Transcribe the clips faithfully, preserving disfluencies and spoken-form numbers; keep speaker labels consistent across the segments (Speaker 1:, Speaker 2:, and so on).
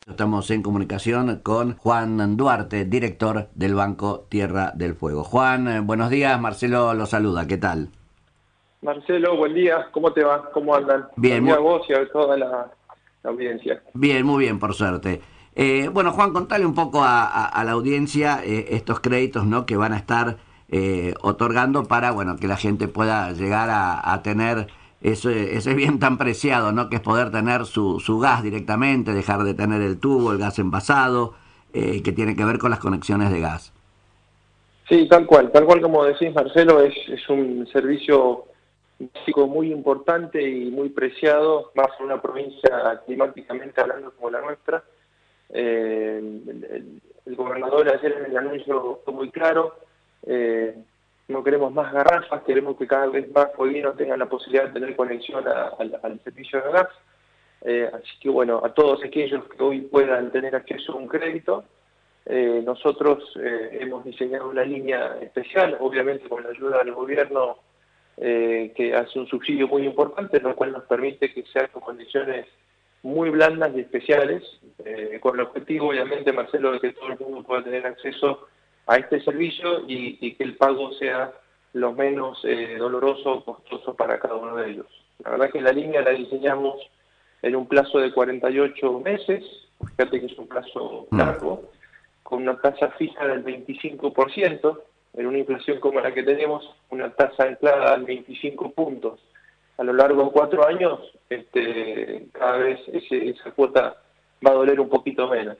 Speaker 1: Estamos en comunicación con Juan Duarte, director del Banco Tierra del Fuego. Juan, eh, buenos días, Marcelo lo saluda, ¿qué tal?
Speaker 2: Marcelo, buen día, ¿cómo te va? ¿Cómo andan?
Speaker 1: Bien,
Speaker 2: Buen día
Speaker 1: muy
Speaker 2: a vos y a toda la, la audiencia.
Speaker 1: bien, muy bien, por suerte. Eh, bueno, Juan, contale un poco a, a- a la audiencia eh, estos créditos, ¿no?, que van a estar eh, otorgando para, bueno, que la gente pueda llegar a, a tener ese, ese bien tan preciado, ¿no?, que es poder tener su, su gas directamente, dejar de tener el tubo, el gas envasado, eh, que tiene que ver con las conexiones de gas.
Speaker 2: Sí, tal cual, tal cual como decís, Marcelo, es, es un servicio básico muy importante y muy preciado, más en una provincia climáticamente hablando como la nuestra. Eh, el, el- el gobernador ayer en el anuncio fue muy claro, eh, no queremos más garrafas, queremos que cada vez más pueblinos tengan la posibilidad de tener conexión a- al al servicio de gas. Eh, así que bueno, a todos aquellos que hoy puedan tener acceso a un crédito, eh, nosotros eh, hemos diseñado una línea especial, obviamente con la ayuda del gobierno, eh, que hace un subsidio muy importante, lo cual nos permite que sea con condiciones muy blandas y especiales, eh, con el objetivo, obviamente, Marcelo, de que todo el mundo pueda tener acceso a este servicio y, y que el pago sea lo menos eh, doloroso o costoso para cada uno de ellos. La verdad que la línea la diseñamos en un plazo de cuarenta y ocho meses, fíjate que es un plazo
Speaker 1: Mm.
Speaker 2: largo, con una tasa fija del veinticinco por ciento, en una inflación como la que tenemos, una tasa anclada al veinticinco puntos. A lo largo de cuatro años, este, cada vez ese, esa cuota va a doler un poquito menos.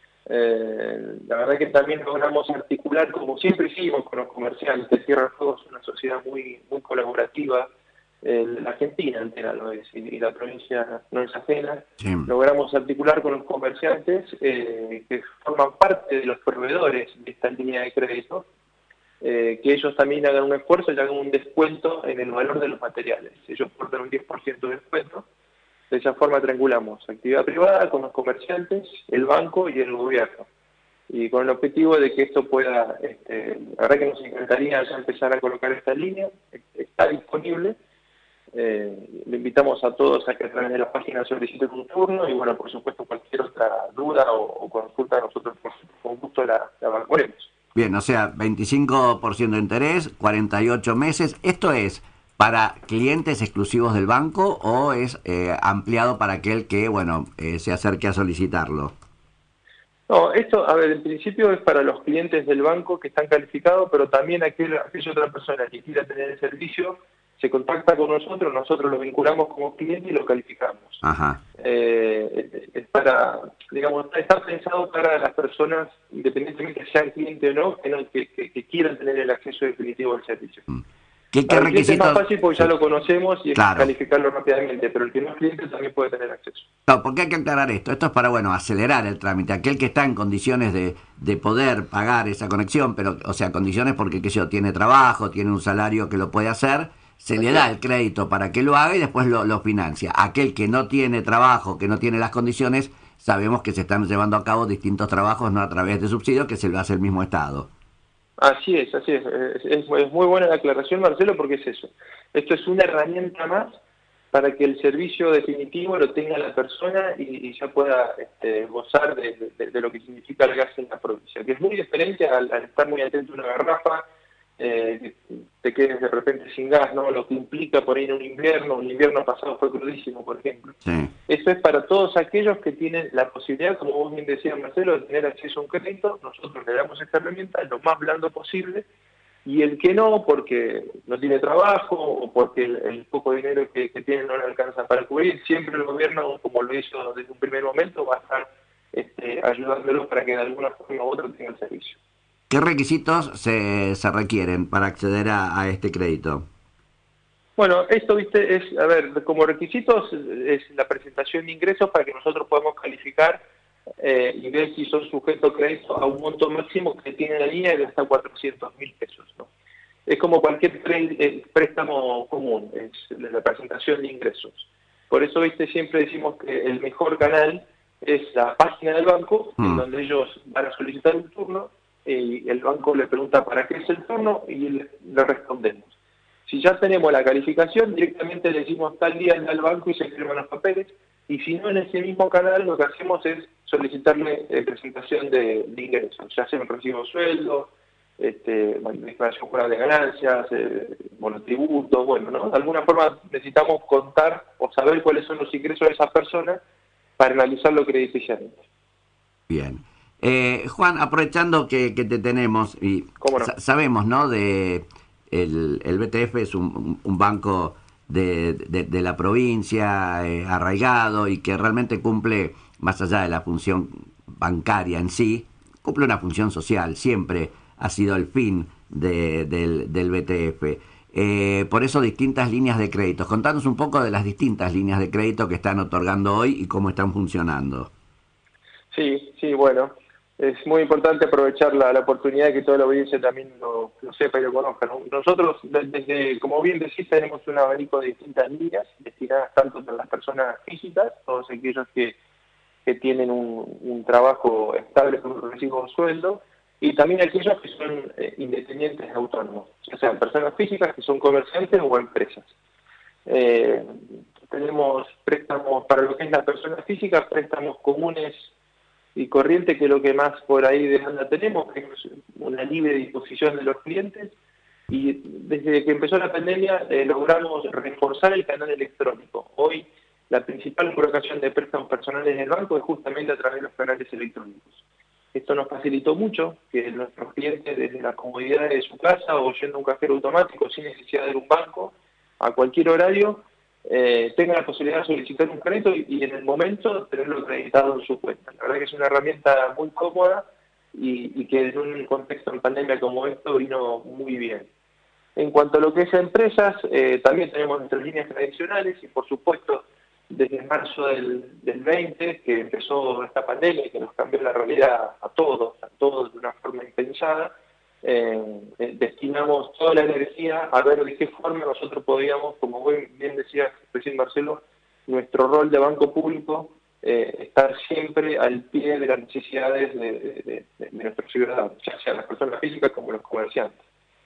Speaker 2: Eh, la verdad que también logramos articular, como siempre hicimos con los comerciantes. Tierra del Fuego es una sociedad muy, muy colaborativa, eh, la Argentina entera lo es, y, y la provincia no es ajena.
Speaker 1: Sí.
Speaker 2: Logramos articular con los comerciantes eh, que forman parte de los proveedores de esta línea de crédito, eh, que ellos también hagan un esfuerzo y hagan un descuento en el valor de los materiales. Ellos aportan un diez por ciento de descuento. De esa forma triangulamos actividad privada con los comerciantes, el banco y el gobierno. Y con el objetivo de que esto pueda, este, la verdad que nos encantaría ya empezar a colocar esta línea, está disponible. Eh, le invitamos a todos a que a través de la página soliciten un turno y bueno, por supuesto cualquier otra duda o, o consulta nosotros por, con gusto la, la evacuaremos.
Speaker 1: Bien, o sea, veinticinco por ciento de interés, cuarenta y ocho meses. ¿Esto es para clientes exclusivos del banco o es eh, ampliado para aquel que, bueno, eh, se acerque a solicitarlo?
Speaker 2: No, esto, a ver, en principio es para los clientes del banco que están calificados, pero también aquel, aquella otra persona que quiera tener el servicio se contacta con nosotros, nosotros lo vinculamos como cliente y lo calificamos.
Speaker 1: Ajá.
Speaker 2: Eh, es para, digamos, está pensado para las personas, independientemente sean cliente o no, que, no, que, que, que quieran tener el acceso definitivo al servicio.
Speaker 1: ¿Qué, qué
Speaker 2: Para el cliente es más
Speaker 1: requisitos?
Speaker 2: fácil porque ya
Speaker 1: Sí,
Speaker 2: lo conocemos y es
Speaker 1: claro.
Speaker 2: calificarlo rápidamente, pero el que no es cliente también puede tener acceso.
Speaker 1: No, porque hay que aclarar esto. Esto es para, bueno, acelerar el trámite. Aquel que está en condiciones de, de poder pagar esa conexión, pero, o sea, condiciones porque, qué sé yo, tiene trabajo, tiene un salario que lo puede hacer, se le
Speaker 2: Así
Speaker 1: da
Speaker 2: es.
Speaker 1: el crédito para que lo haga y después lo, lo financia. Aquel que no tiene trabajo, que no tiene las condiciones, sabemos que se están llevando a cabo distintos trabajos, no a través de subsidios, que se lo hace el mismo Estado.
Speaker 2: Así es, así es. Es, es- es muy buena la aclaración, Marcelo, porque es eso. Esto es una herramienta más para que el servicio definitivo lo tenga la persona y, y ya pueda este, gozar de, de- de lo que significa el gas en la provincia, que es muy diferente al, al estar muy atento a una garrafa, eh, que te quedes de repente sin gas, ¿no? Lo que implica por ahí en un invierno, un invierno pasado fue crudísimo, por ejemplo.
Speaker 1: Sí.
Speaker 2: Eso es para todos aquellos que tienen la posibilidad, como vos bien decías, Marcelo, de tener acceso a un crédito. Nosotros le damos esta herramienta lo más blando posible, y el que no, porque no tiene trabajo o porque el, el poco dinero que, que tiene no le alcanza para cubrir, siempre el gobierno, como lo hizo desde un primer momento, va a estar este, ayudándolos para que de alguna forma u otra tengan el servicio.
Speaker 1: ¿Qué requisitos se, se requieren para acceder a, a este crédito?
Speaker 2: Bueno, esto, viste, es, a ver, como requisitos es la presentación de ingresos para que nosotros podamos calificar eh, y ver si son sujetos a crédito a un monto máximo que tiene la línea de hasta cuatrocientos mil pesos, ¿no? Es como cualquier pre- eh, préstamo común, es la presentación de ingresos. Por eso, viste, siempre decimos que el mejor canal es la página del banco, en
Speaker 1: Hmm.
Speaker 2: donde ellos van a solicitar un turno y el banco le pregunta para qué es el turno y le, le respondemos. Si ya tenemos la calificación, directamente le decimos tal día anda al banco y se firman los papeles, y si no, en ese mismo canal lo que hacemos es solicitarle eh, presentación de, de ingresos, ya sea un recibo de sueldo, este, declaración jurada de ganancias, eh, monotributos, bueno, ¿no? De alguna forma necesitamos contar o saber cuáles son los ingresos de esas personas para analizarlo crediticiamente.
Speaker 1: Bien. Eh, Juan, aprovechando que, que te tenemos, y
Speaker 2: ¿Cómo no?
Speaker 1: sa sabemos, ¿no? De el, el B T F es un, un banco de, de, de la provincia, eh, arraigado, y que realmente cumple, más allá de la función bancaria en sí, cumple una función social. Siempre ha sido el fin de, del, del B T F. Eh, por eso distintas líneas de créditos. Contanos un poco de las distintas líneas de crédito que están otorgando hoy y cómo están funcionando.
Speaker 2: Sí, sí, bueno, es muy importante aprovechar la, la oportunidad de que toda la audiencia también lo, lo sepa y lo conozca, ¿no? Nosotros, desde, como bien decís, tenemos un abanico de distintas líneas destinadas tanto para las personas físicas, todos aquellos que, que tienen un, un trabajo estable con un recibo de sueldo, y también aquellos que son eh, independientes autónomos, ya sean personas físicas que son comerciantes o empresas. Eh, tenemos préstamos para lo que es la persona física, préstamos comunes y corriente, que es lo que más por ahí demanda tenemos, que es una libre disposición de los clientes, y desde que empezó la pandemia eh, logramos reforzar el canal electrónico. Hoy la principal colocación de préstamos personales en el banco es justamente a través de los canales electrónicos. Esto nos facilitó mucho que nuestros clientes, desde la comodidad de su casa o yendo a un cajero automático sin necesidad de ir a un banco, a cualquier horario, eh, tengan la posibilidad de solicitar un crédito y, y en el momento tenerlo acreditado en su cuenta. La verdad que es una herramienta muy cómoda y, y que en un contexto de pandemia como esto vino muy bien. En cuanto a lo que es empresas, eh, también tenemos nuestras líneas tradicionales y por supuesto desde marzo del, del veinte, que empezó esta pandemia y que nos cambió la realidad a todos, a todos de una forma impensada, eh, eh, destinamos toda la energía a ver de qué forma nosotros podíamos, como bien decía recién Marcelo, nuestro rol de banco público, eh, estar siempre al pie de las necesidades de, de, de, de nuestros ciudadanos, ya sean las personas físicas como los comerciantes.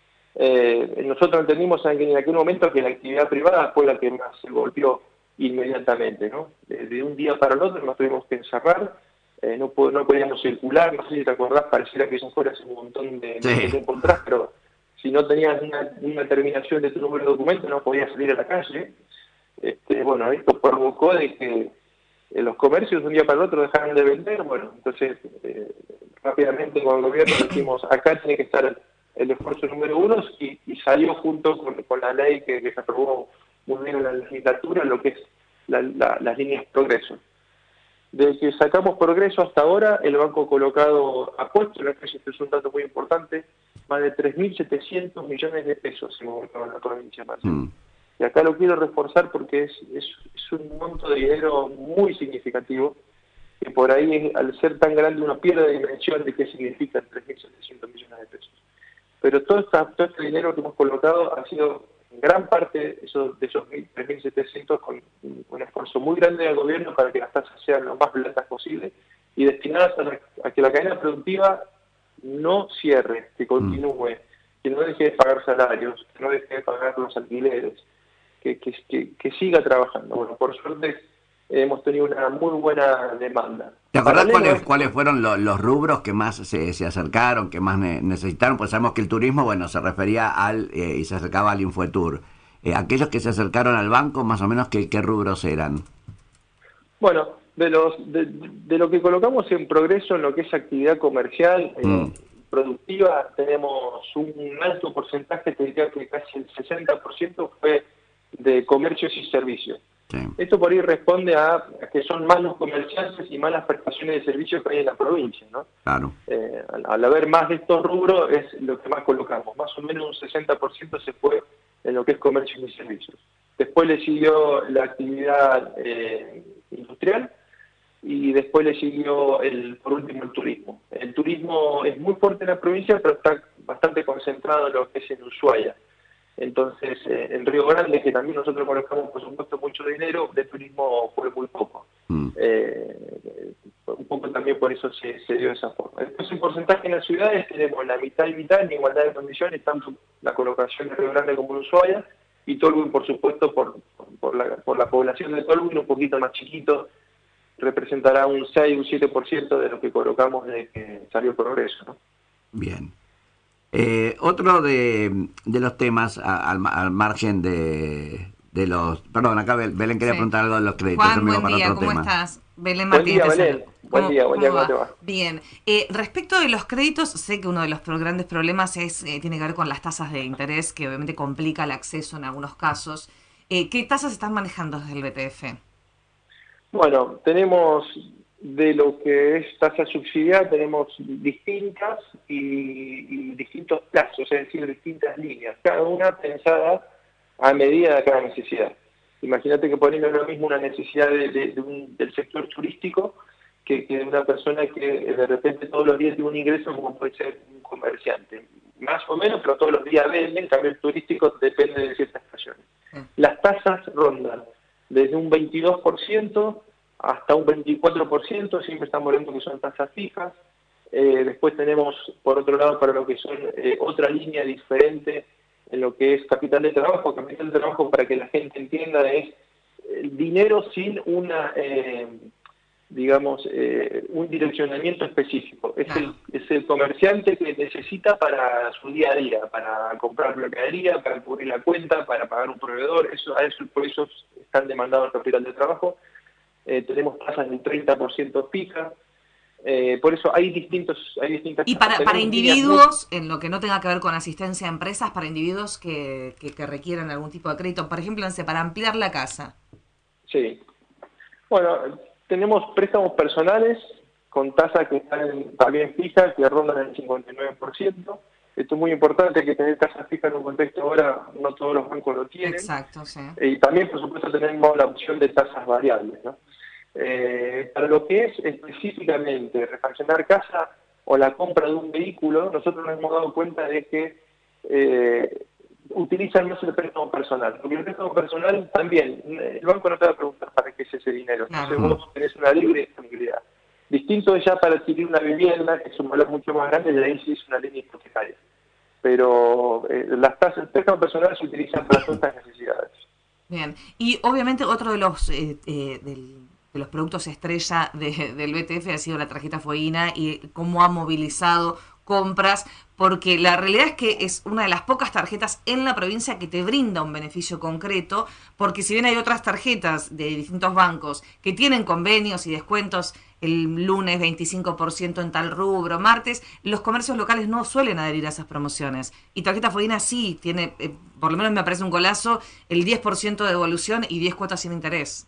Speaker 2: Eh, nosotros entendimos en aquel momento que la actividad privada fue la que más se golpeó inmediatamente, ¿no? De, de un día para el otro nos tuvimos que encerrar, eh, no, no podíamos circular, no sé si te acordás, pareciera que eso fuera hace un montón de,
Speaker 1: Sí.
Speaker 2: de tiempo atrás, pero si no tenías una, una terminación de tu número de documento no podías salir a la calle. Este, bueno, esto provocó de que eh, los comercios de un día para el otro dejaron de vender. Bueno, entonces eh, rápidamente con el gobierno dijimos, acá tiene que estar el esfuerzo número uno, y, y salió junto con, con la ley que, que se aprobó muy bien en la legislatura, lo que es la, la, las líneas progreso. Desde que sacamos progreso hasta ahora, el banco ha colocado a puesto, este es un dato muy importante, más de tres mil setecientos millones de pesos hemos colocado en la provincia de Marcelo. Mm. Y acá lo quiero reforzar porque es, es, es un monto de dinero muy significativo, que por ahí, al ser tan grande, uno pierde dimensión de qué significan tres mil setecientos millones de pesos. Pero todo, esta, todo este dinero que hemos colocado ha sido en gran parte esos, de esos tres mil setecientos con un esfuerzo muy grande del gobierno para que las tasas sean lo más baratas posible y destinadas a, la, a que la cadena productiva no cierre, que continúe, que no deje de pagar salarios, que no deje de pagar los alquileres, que, que, que, que siga trabajando. Bueno, por suerte hemos tenido una muy buena demanda.
Speaker 1: ¿Te acordás cuáles, cuáles fueron los, los rubros que más se, se acercaron, que más ne necesitaron? Pues sabemos que el turismo, bueno, se refería al, eh, y se acercaba al Infoetour. Eh, aquellos que se acercaron al banco, más o menos, ¿qué, qué rubros eran?
Speaker 2: Bueno, de, los, de, de lo que colocamos en progreso en lo que es actividad comercial, eh, mm. productiva, tenemos un alto porcentaje, te diría que casi el sesenta por ciento fue de comercios y servicios. Sí. Esto por ahí responde a, a que son más los comerciantes y más las prestaciones de servicios que hay en la provincia, ¿no?
Speaker 1: Claro.
Speaker 2: Eh, al, al haber más de estos rubros es lo que más colocamos, más o menos un sesenta por ciento se fue en lo que es comercios y servicios. Después le siguió la actividad eh, industrial y después le siguió, el por último, el turismo. El turismo es muy fuerte en la provincia, pero está bastante concentrado en lo que es en Ushuaia. Entonces, eh, en Río Grande, que también nosotros colocamos, por supuesto, mucho dinero, de turismo fue muy poco. Mm. Eh, un poco también por eso se, se dio de esa forma. Después, en porcentaje en las ciudades, tenemos la mitad y mitad en igualdad de condiciones, tanto la colocación de Río Grande como en Ushuaia, y Tolwyn, por supuesto, por, por, la, por la población de Tolwyn, un poquito más chiquito, representará un seis, un siete por ciento de lo que colocamos desde que salió Progreso, ¿no?
Speaker 1: Bien. Eh, otro de, de los temas, a- al, al margen de, de los... Perdón, acá Bel- Belén quería
Speaker 3: Sí.
Speaker 1: preguntar algo de los créditos, yo
Speaker 3: Juan,
Speaker 1: me iba
Speaker 3: buen
Speaker 1: para
Speaker 3: día,
Speaker 1: otro
Speaker 3: ¿cómo
Speaker 1: tema.
Speaker 3: estás? Belén
Speaker 2: Buen
Speaker 3: Martínez
Speaker 2: día,
Speaker 3: te
Speaker 2: Belén.
Speaker 3: saluda.
Speaker 2: Buen
Speaker 3: ¿Cómo,
Speaker 2: día, buen día,
Speaker 3: cómo
Speaker 2: ¿cómo te
Speaker 3: va?
Speaker 2: va?
Speaker 3: Bien. Eh, respecto de los créditos, sé que uno de los pro- grandes problemas es eh, tiene que ver con las tasas de interés, que obviamente complica el acceso en algunos casos. Eh, ¿Qué tasas están manejando desde el B T F?
Speaker 2: Bueno, tenemos de lo que es tasa subsidiada, tenemos distintas y, y distintos plazos, es decir, distintas líneas, cada una pensada a medida de cada necesidad. Imagínate que por ejemplo no es lo mismo una necesidad de, de- de un- del sector turístico que, que de una persona que de repente todos los días tiene un ingreso como puede ser un comerciante. Más o menos, pero todos los días venden, en cambio el turístico depende de ciertas estaciones. Las tasas rondan desde un veintidós por ciento hasta un veinticuatro por ciento, siempre estamos hablando que son tasas fijas. Eh, después tenemos, por otro lado, para lo que son eh, otra línea diferente en lo que es capital de trabajo. Capital de trabajo, para que la gente entienda, es el dinero sin una, eh, digamos, eh, un direccionamiento específico. Es el, es el comerciante que necesita para su día a día, para comprar mercadería, para cubrir la cuenta, para pagar un proveedor. Eso, a eso, por eso están demandados el capital de trabajo. Eh, tenemos tasas del treinta por ciento fijas. Eh, por eso hay distintos hay distintas
Speaker 3: Y para,
Speaker 2: tasas.
Speaker 3: para
Speaker 2: Tenemos líneas muy...
Speaker 3: individuos, en lo que no tenga que ver con asistencia a empresas, para individuos que, que, que requieran algún tipo de crédito, por ejemplo, no sé, para ampliar la casa.
Speaker 2: Sí. Bueno, tenemos préstamos personales con tasas que están también fijas, que rondan el cincuenta y nueve por ciento. Esto es muy importante, que tener tasas fijas en un contexto ahora no todos los bancos lo tienen.
Speaker 3: Exacto, sí.
Speaker 2: Y también, por supuesto, tenemos la opción de tasas variables, ¿no? Eh, para lo que es específicamente refaccionar casa o la compra de un vehículo, nosotros nos hemos dado cuenta de que eh, utilizan más el préstamo personal. Porque el préstamo personal también, el banco no te va a preguntar para qué es ese dinero. Entonces
Speaker 3: Claro.
Speaker 2: vos tenés una libre disponibilidad. Distinto es ya para adquirir una vivienda, que es un valor mucho más grande, y ahí sí es una línea hipotecaria. Pero eh, las tasas, el préstamo personal se utilizan para todas estas necesidades.
Speaker 3: Bien. Y obviamente otro de los eh, eh, del- de los productos estrella de- del B T F ha sido la tarjeta Fueguina y cómo ha movilizado compras, porque la realidad es que es una de las pocas tarjetas en la provincia que te brinda un beneficio concreto, porque si bien hay otras tarjetas de distintos bancos que tienen convenios y descuentos el lunes veinticinco por ciento en tal rubro, martes, los comercios locales no suelen adherir a esas promociones. Y tarjeta Fueguina sí tiene, eh, por lo menos me parece un golazo, el diez por ciento de devolución y diez cuotas sin interés.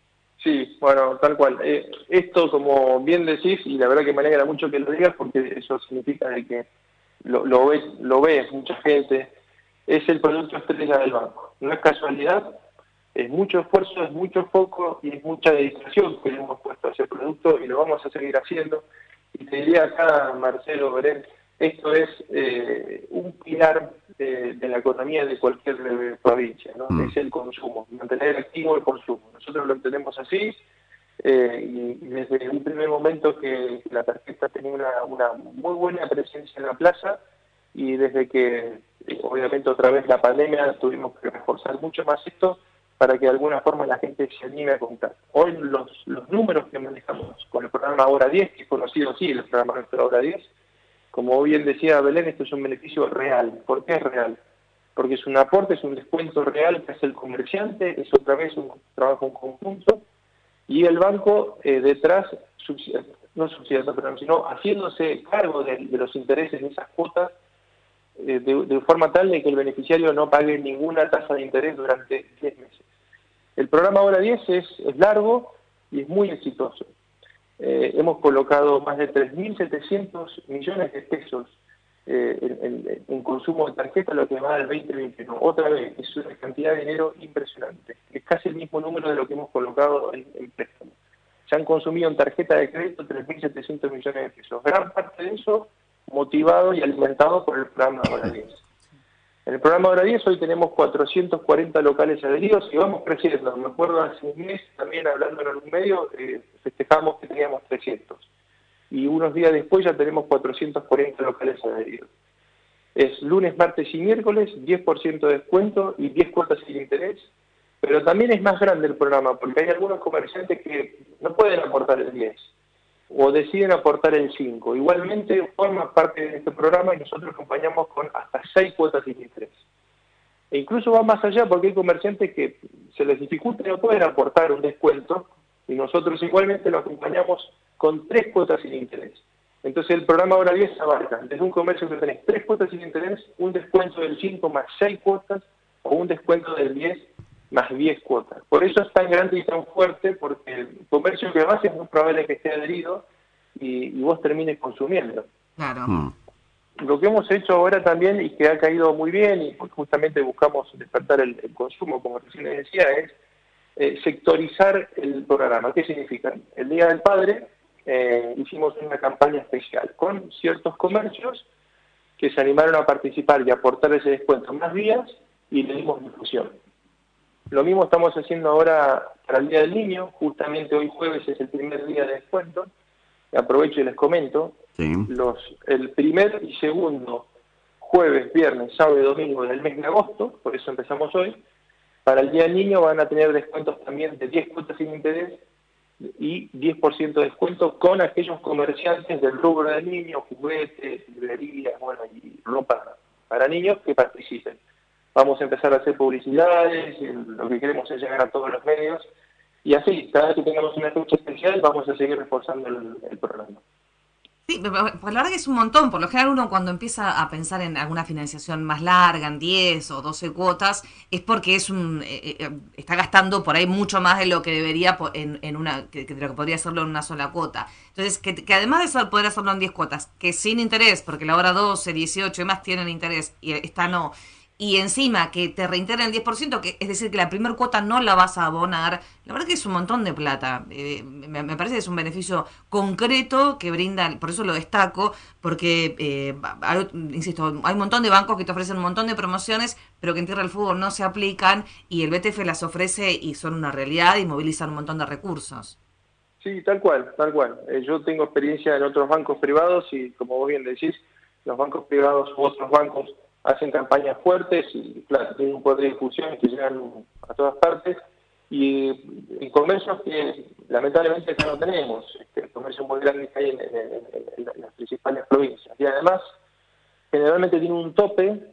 Speaker 2: Sí, bueno, tal cual. Eh, esto, como bien decís, y la verdad que me alegra mucho que lo digas, porque eso significa de que lo, lo ve, lo ve mucha gente, es el producto estrella del banco. No es casualidad, es mucho esfuerzo, es mucho foco y es mucha dedicación que le hemos puesto a ese producto y lo vamos a seguir haciendo. Y te diría acá, Marcelo, Belén, esto es eh, un pilar de, de la economía de cualquier eh, provincia, ¿no?
Speaker 1: Mm.
Speaker 2: Es el consumo, mantener activo el consumo. Nosotros lo entendemos así, eh, y, y desde un primer momento que la tarjeta tenía una, una muy buena presencia en la plaza, y desde que, eh, obviamente, otra vez la pandemia, tuvimos que reforzar mucho más esto para que de alguna forma la gente se anime a comprar. Hoy los, los números que manejamos con el programa Ahora diez, que es conocido así, el programa nuestro Ahora diez, como bien decía Belén, esto es un beneficio real. ¿Por qué es real? Porque es un aporte, es un descuento real que hace el comerciante, es otra vez un trabajo en conjunto, y el banco eh, detrás, subsidiando, no subsidiando, perdón, sino haciéndose cargo de, de los intereses de esas cuotas, eh, de, de forma tal de que el beneficiario no pague ninguna tasa de interés durante diez meses. El programa Ahora diez es, es largo y es muy exitoso. Eh, hemos colocado más de tres mil setecientos millones de pesos eh, en, en, en consumo de tarjeta, lo que va del veinte veintiuno. Otra vez, es una cantidad de dinero impresionante. Es casi el mismo número de lo que hemos colocado en, en préstamo. Se han consumido en tarjeta de crédito tres mil setecientos millones de pesos. Gran parte de eso motivado y alimentado por el programa Ahora diez. En el programa Ahora diez hoy tenemos cuatrocientos cuarenta locales adheridos y vamos creciendo. Me acuerdo hace un mes, también hablando en algún medio, eh, festejamos que teníamos trescientos. Y unos días después ya tenemos cuatrocientos cuarenta locales adheridos. Es lunes, martes y miércoles, diez por ciento de descuento y diez cuotas sin interés. Pero también es más grande el programa, porque hay algunos comerciantes que no pueden aportar el diez o deciden aportar el cinco. Igualmente forma parte de este programa y nosotros acompañamos con hasta seis cuotas sin interés. E incluso va más allá porque hay comerciantes que se les dificulta y no pueden aportar un descuento y nosotros igualmente lo acompañamos con tres cuotas sin interés. Entonces el programa Hora diez abarca desde un comercio que tenés tres cuotas sin interés, un descuento del cinco más seis cuotas o un descuento del diez más diez cuotas. Por eso es tan grande y tan fuerte, porque el comercio que vas es muy probable que esté adherido y, y vos termines consumiendo.
Speaker 3: Claro.
Speaker 1: Mm.
Speaker 2: Lo que hemos hecho ahora también y que ha caído muy bien y justamente buscamos despertar el, el consumo, como recién les decía, es eh, sectorizar el programa. ¿Qué significa? El Día del Padre eh, hicimos una campaña especial con ciertos comercios que se animaron a participar y aportar ese descuento más días y le dimos difusión. Lo mismo estamos haciendo ahora para el Día del Niño, justamente hoy jueves es el primer día de descuento, aprovecho y les comento,
Speaker 1: Sí.
Speaker 2: los el primer y segundo jueves, viernes, sábado y domingo del mes de agosto, por eso empezamos hoy, para el Día del Niño van a tener descuentos también de diez cuotas sin interés y diez por ciento de descuento con aquellos comerciantes del rubro del niño, juguetes, librerías, bueno, y ropa para niños que participen. Vamos a empezar a hacer publicidades, lo que queremos es llegar a todos los medios, y así, cada vez que tengamos una fecha especial, vamos a seguir reforzando el, el programa.
Speaker 3: Sí, pues la verdad que es un montón. Por lo general uno cuando empieza a pensar en alguna financiación más larga, en diez o doce cuotas, es porque es un eh, eh, está gastando por ahí mucho más de lo que debería en, en una que, que de lo que podría hacerlo en una sola cuota. Entonces, que, que además de ser, poder hacerlo en diez cuotas, que sin interés, porque la hora doce, dieciocho y más tienen interés y esta no, y encima que te reintegren el diez por ciento, que es decir, que la primera cuota no la vas a abonar, la verdad que es un montón de plata. Eh, me, me parece que es un beneficio concreto que brinda, por eso lo destaco, porque, eh, hay, insisto, hay un montón de bancos que te ofrecen un montón de promociones, pero que en Tierra del Fuego no se aplican y el B T F las ofrece y son una realidad y movilizan un montón de recursos.
Speaker 2: Sí, tal cual, tal cual. Eh, yo tengo experiencia en otros bancos privados y, como vos bien decís, los bancos privados u otros bancos hacen campañas fuertes y, claro, tienen un poder de difusión que llegan a todas partes y en comercios que lamentablemente acá no tenemos, este, comercios muy grandes que hay en, en, en, en las principales provincias. Y además, generalmente tiene un tope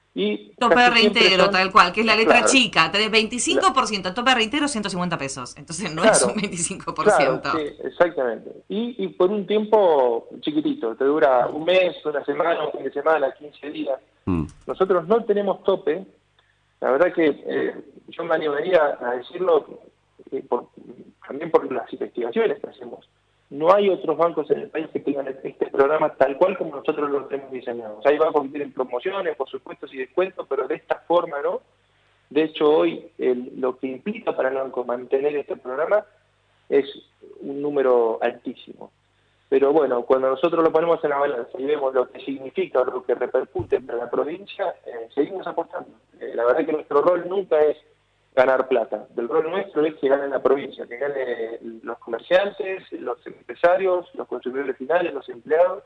Speaker 2: y
Speaker 3: Tope de
Speaker 2: casi siempre
Speaker 3: reintegro,
Speaker 2: son,
Speaker 3: tal cual, que es la letra
Speaker 2: claro,
Speaker 3: chica. Tenés
Speaker 2: la,
Speaker 3: veinticinco por ciento, tope de reintegro ciento cincuenta pesos. Entonces no es un
Speaker 2: claro,
Speaker 3: veinticinco por
Speaker 2: claro,
Speaker 3: ciento.
Speaker 2: sí, exactamente. Y, y por un tiempo chiquitito, te dura un mes, una semana, un fin de semana, quince días.
Speaker 1: Mm.
Speaker 2: Nosotros no tenemos tope. La verdad que eh, yo me animaría a decirlo eh, por, también por las investigaciones que hacemos. No hay otros bancos en el país que tengan este programa tal cual como nosotros lo tenemos diseñado. O sea, hay bancos que tienen promociones, por supuesto, y descuentos, pero de esta forma no. De hecho, hoy el, lo que implica para el banco mantener este programa es un número altísimo. Pero bueno, cuando nosotros lo ponemos en la balanza y vemos lo que significa o lo que repercute para la provincia, eh, seguimos apostando. Eh, la verdad que nuestro rol nunca es ganar plata. El rol nuestro es que gane la provincia, que gane los comerciantes, los empresarios, los consumidores finales, los empleados,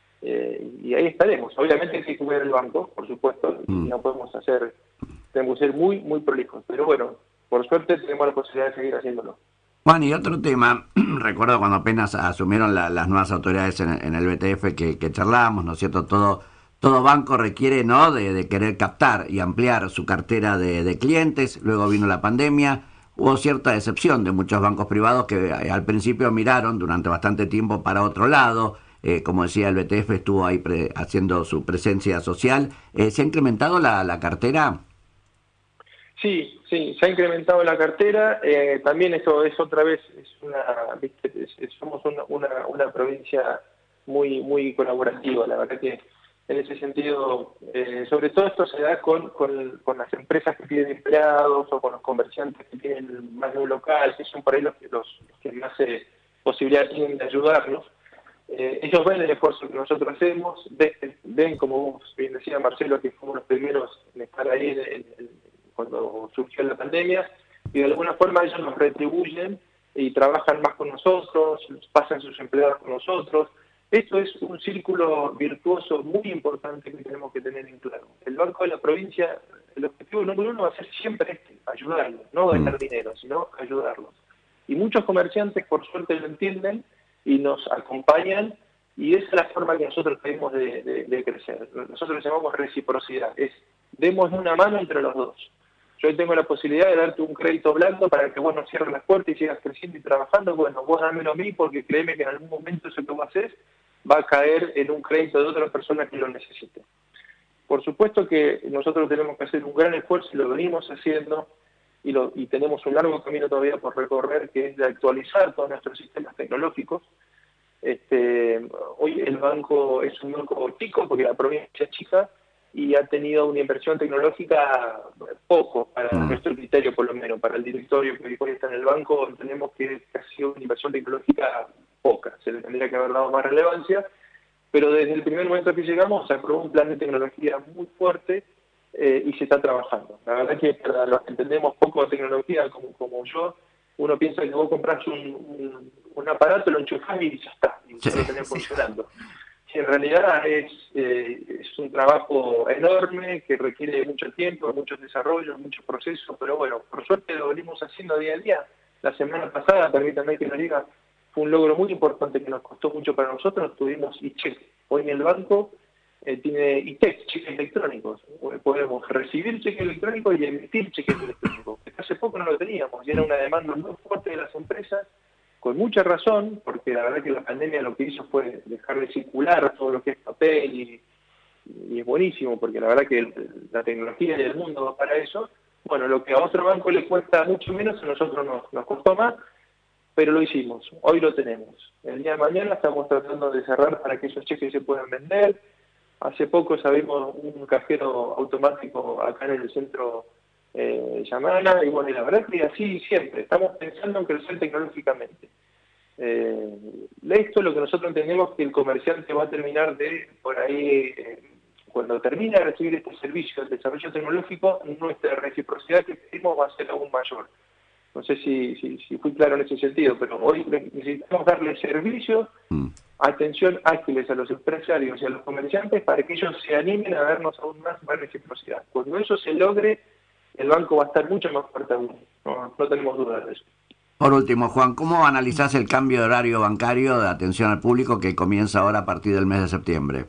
Speaker 2: eh, y ahí estaremos. Obviamente hay que cuidar el banco, por supuesto, y
Speaker 1: Mm.
Speaker 2: no podemos hacer, tenemos que ser muy, muy prolijos. Pero bueno, por suerte tenemos la posibilidad de seguir haciéndolo.
Speaker 1: Juan, y otro tema, recuerdo cuando apenas asumieron la, las nuevas autoridades en, en el B T F que, que charlábamos, ¿no es cierto? Todo, todo banco requiere, ¿no?, de, de querer captar y ampliar su cartera de, de clientes. Luego vino la pandemia, hubo cierta decepción de muchos bancos privados que eh, al principio miraron durante bastante tiempo para otro lado. Eh, como decía, el B T F estuvo ahí pre, haciendo su presencia social. Eh, ¿Se ha incrementado la, la cartera?
Speaker 2: Sí, sí, se ha incrementado la cartera. Eh, también eso es otra vez, es una, ¿viste? Es, es, somos una, una, una provincia muy muy colaborativa. La verdad que en ese sentido, eh, sobre todo esto se da con, con, con las empresas que tienen empleados o con los comerciantes que tienen más de un local, que son por ahí los, los, los que más eh, posibilidad tienen de ayudarnos. Eh, ellos ven el esfuerzo que nosotros hacemos, ven, ven como vos bien decía Marcelo, que fuimos los primeros en estar ahí en, en, en, cuando surgió la pandemia, y de alguna forma ellos nos retribuyen y trabajan más con nosotros, pasan sus empleados con nosotros, Esto es un círculo virtuoso muy importante que tenemos que tener en claro. El Banco de la Provincia, el objetivo número uno va a ser siempre este, ayudarlos, no ganar dinero, sino ayudarlos. Y muchos comerciantes, por suerte, lo entienden y nos acompañan, y esa es la forma que nosotros tenemos de, de, de crecer. Nosotros le llamamos reciprocidad, es demos una mano entre los dos. Yo tengo la posibilidad de darte un crédito blando para que vos no cierres las puertas y sigas creciendo y trabajando. Bueno, vos dámelo a mí porque créeme que en algún momento eso que vos haces va a caer en un crédito de otra persona que lo necesite. Por supuesto que nosotros tenemos que hacer un gran esfuerzo y lo venimos haciendo y, lo, y tenemos un largo camino todavía por recorrer, que es de actualizar todos nuestros sistemas tecnológicos. Este, hoy el banco es un banco chico porque la provincia es chica y ha tenido una inversión tecnológica poco, para mm. nuestro criterio por lo menos, para el directorio que hoy está en el banco, entendemos que ha sido una inversión tecnológica poca, se le tendría que haber dado más relevancia, pero desde el primer momento que llegamos se aprobó un plan de tecnología muy fuerte eh, y se está trabajando. La verdad es que para los que entendemos poco de tecnología como, como yo, uno piensa que vos compras un, un, un aparato, lo enchufás y ya está, y sí, lo tenés sí. funcionando. En realidad es, eh, es un trabajo enorme que requiere mucho tiempo, muchos desarrollos, muchos procesos, pero bueno, por suerte lo venimos haciendo día a día. La semana pasada, permítanme que lo diga, fue un logro muy importante que nos costó mucho para nosotros, tuvimos iCheque. Hoy en el banco eh, tiene iTex, cheques electrónicos. Podemos recibir cheques electrónicos y emitir cheques electrónicos. Hace poco no lo teníamos y era una demanda muy fuerte de las empresas, con mucha razón, porque la verdad que la pandemia lo que hizo fue dejar de circular todo lo que es papel y, y es buenísimo, porque la verdad que el, la tecnología y el mundo va para eso. Bueno, lo que a otro banco le cuesta mucho menos, a nosotros nos, nos costó más, pero lo hicimos, hoy lo tenemos. El día de mañana estamos tratando de cerrar para que esos cheques se puedan vender. Hace poco sabimos un cajero automático acá en el centro Eh, llamada, y bueno, y la verdad es que así siempre, estamos pensando en crecer tecnológicamente. Eh, esto es lo que nosotros entendemos que el comerciante va a terminar de, por ahí, eh, cuando termine de recibir este servicio de desarrollo tecnológico, nuestra reciprocidad que pedimos va a ser aún mayor. No sé si, si, si fui claro en ese sentido, pero hoy necesitamos darle servicios, mm. atención ágiles a los empresarios y a los comerciantes para que ellos se animen a darnos aún más, más reciprocidad. Cuando eso se logre, el banco va a estar mucho más fuerte aún, no, no tenemos dudas de eso.
Speaker 1: Por último, Juan, ¿cómo analizás el cambio de horario bancario de atención al público que comienza ahora a partir del mes de septiembre?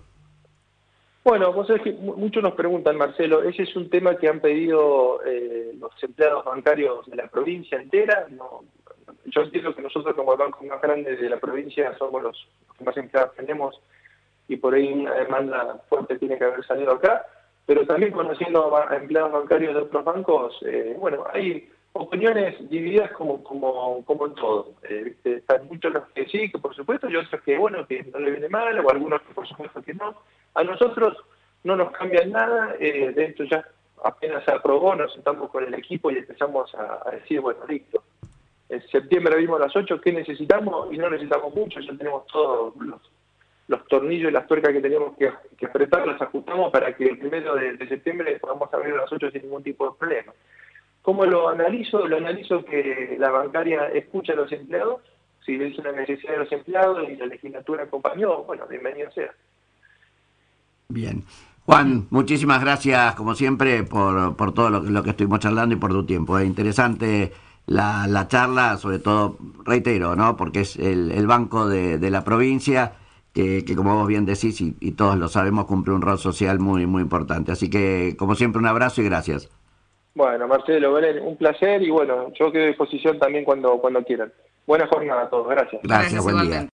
Speaker 2: Bueno, vos sabés que muchos nos preguntan, Marcelo, ese es un tema que han pedido eh, los empleados bancarios de la provincia entera. No, yo entiendo que nosotros como el banco más grande de la provincia somos los, los que más empleados tenemos y por ahí una demanda fuerte tiene que haber salido acá. Pero también conociendo a empleados bancarios de otros bancos, eh, bueno, hay opiniones divididas como como como en todo. Eh, están muchos los que sí, que por supuesto, y otros que, bueno, que no le viene mal, o algunos que por supuesto que no. A nosotros no nos cambia nada, eh, de esto ya apenas se aprobó, nos sentamos con el equipo y empezamos a, a decir, bueno, listo. En septiembre vimos las ocho, ¿qué necesitamos? Y no necesitamos mucho, ya tenemos todos los... los tornillos y las tuercas que teníamos que, que apretar, las ajustamos para que el primero de, de septiembre podamos abrir a las ocho sin ningún tipo de problema. ¿Cómo lo analizo? Lo analizo que la bancaria escucha a los empleados, si es una necesidad de los empleados y la legislatura acompañó, bueno, bienvenido sea.
Speaker 1: Bien. Juan, muchísimas gracias, como siempre, por, por todo lo, lo que estuvimos charlando y por tu tiempo. Es interesante la, la charla, sobre todo, reitero, ¿no? Porque es el, el banco de, de la provincia, Que, que como vos bien decís y, y todos lo sabemos, cumple un rol social muy muy importante. Así que, como siempre, un abrazo y gracias.
Speaker 2: Bueno, Marcelo, un placer y bueno, yo quedo a disposición también cuando, cuando quieran. Buena jornada a todos, gracias.
Speaker 1: Gracias, gracias, buen día.